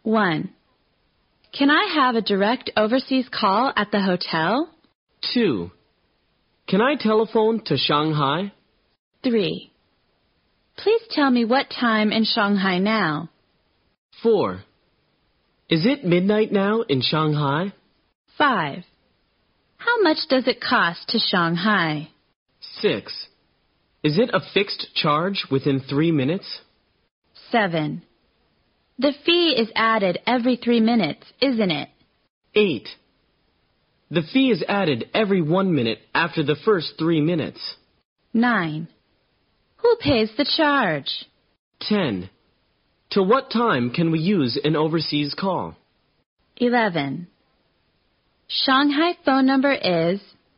1. Can I have a direct overseas call at the hotel? 2. Can I telephone to Shanghai? 3. Please tell me what time in Shanghai now. 4. Is it midnight now in Shanghai? 5. How much does it cost to Shanghai? 6. Is it a fixed charge within 3 minutes? 7. The fee is added every 3 minutes, isn't it? 8. The fee is added every 1 minute after the first 3 minutes. 9. Who pays the charge? 10. To what time can we use an overseas call? 11. Shanghai phone number is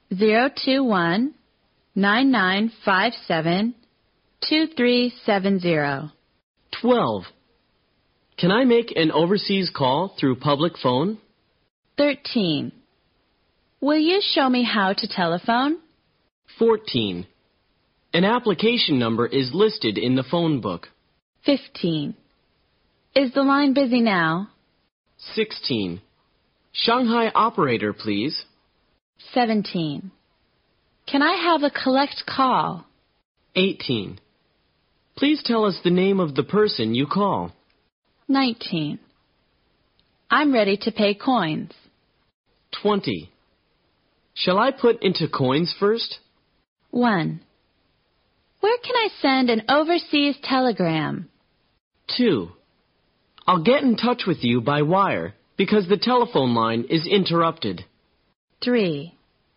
021-9957-2370. 12. Can I make an overseas call through public phone? 13. Will you show me how to telephone? 14. An application number is listed in the phone book. 15. Is the line busy now? 16. Shanghai operator, please. 17. Can I have a collect call? 18. Please tell us the name of the person you call. 19. I'm ready to pay coins. 20. Shall I put into coins first? 1. Where can I send an overseas telegram? 2. I'll get in touch with you by wire because the telephone line is interrupted. 3.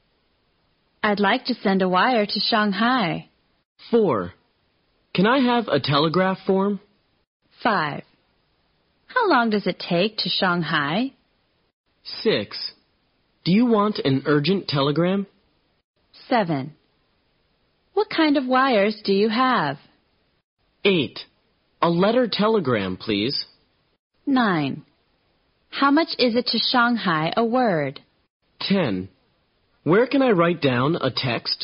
I'd like to send a wire to Shanghai. 4. Can I have a telegraph form? 5. How long does it take to Shanghai? 6. Do you want an urgent telegram? 7. What kind of wires do you have? 8. A letter telegram, please. 9. How much is it to Shanghai a word? 10. Where can I write down a text?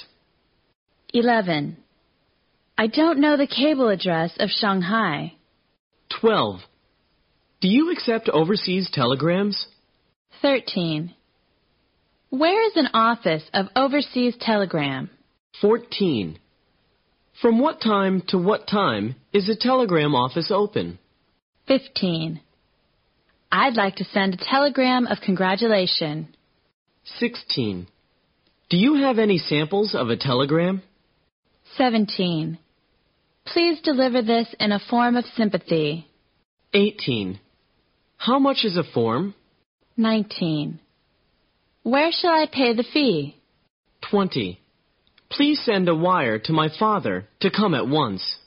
11. I don't know the cable address of Shanghai. 12. Do you accept overseas telegrams? 13. Where is an office of overseas telegram? 14. From what time to what time is a telegram office open? 15. I'd like to send a telegram of congratulation. 16. Do you have any samples of a telegram? 17. Please deliver this in a form of sympathy. 18. How much is a form? 19. Where shall I pay the fee? 20. Please send a wire to my father to come at once.